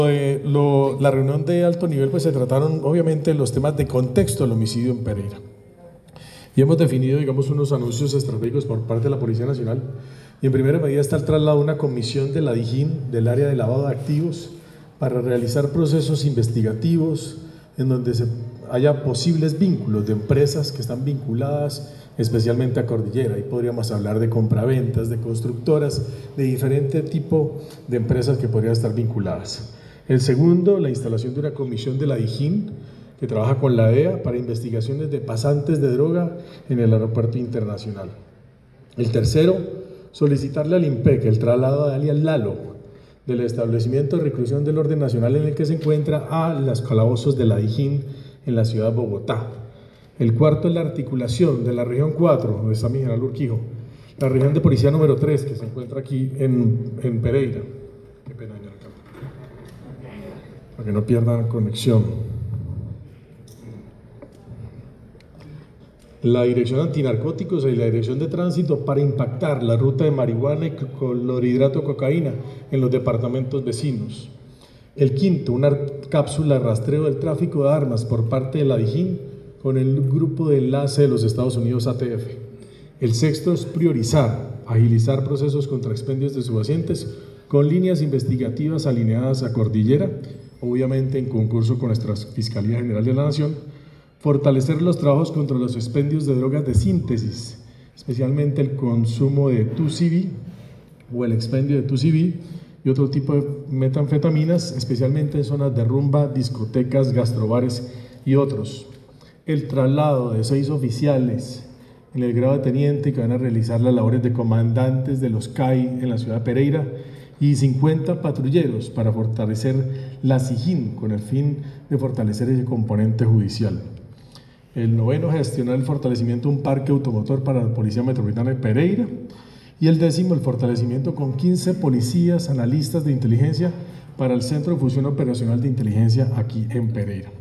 La reunión de alto nivel, pues se trataron obviamente los temas de contexto del homicidio en Pereira. Y hemos definido, digamos, unos anuncios estratégicos por parte de la Policía Nacional. Y en primera medida está el traslado de una comisión de la DIJÍN, del área de lavado de activos, para realizar procesos investigativos en donde haya posibles vínculos de empresas que están vinculadas especialmente a Cordillera. Ahí podríamos hablar de compraventas, de constructoras, de diferente tipo de empresas que podrían estar vinculadas. El segundo, la instalación de una comisión de la DIJÍN que trabaja con la DEA para investigaciones de pasantes de droga en el aeropuerto internacional. El tercero, solicitarle al IMPEC el traslado de alias Lalo del establecimiento de reclusión del orden nacional en el que se encuentra a los calabozos de la DIJÍN en la ciudad de Bogotá. El cuarto es la articulación de la región 4, donde está mi general Urquijo, la región de policía número 3, que se encuentra aquí en Pereira. Qué pena, señor alcalde. Para que no pierdan conexión. La Dirección Antinarcóticos y la Dirección de Tránsito para impactar la ruta de marihuana y clorhidrato de cocaína en los departamentos vecinos. El quinto, una cápsula de rastreo del tráfico de armas por parte de la DIJÍN con el grupo de enlace de los Estados Unidos ATF. El sexto es priorizar, agilizar procesos contra expendios de subasientes con líneas investigativas alineadas a Cordillera, obviamente en concurso con nuestra Fiscalía General de la Nación. Fortalecer los trabajos contra los expendios de drogas de síntesis, especialmente el consumo de 2CB o el expendio de 2CB y otro tipo de metanfetaminas, especialmente en zonas de rumba, discotecas, gastrobares y otros. El traslado de 6 oficiales en el grado de teniente que van a realizar las labores de comandantes de los CAI en la ciudad de Pereira y 50 patrulleros para fortalecer la SIJÍN con el fin de fortalecer ese componente judicial. El noveno, gestionar el fortalecimiento de un parque automotor para la Policía Metropolitana de Pereira. Y el décimo, el fortalecimiento con 15 policías, analistas de inteligencia para el Centro de Fusión Operacional de Inteligencia aquí en Pereira.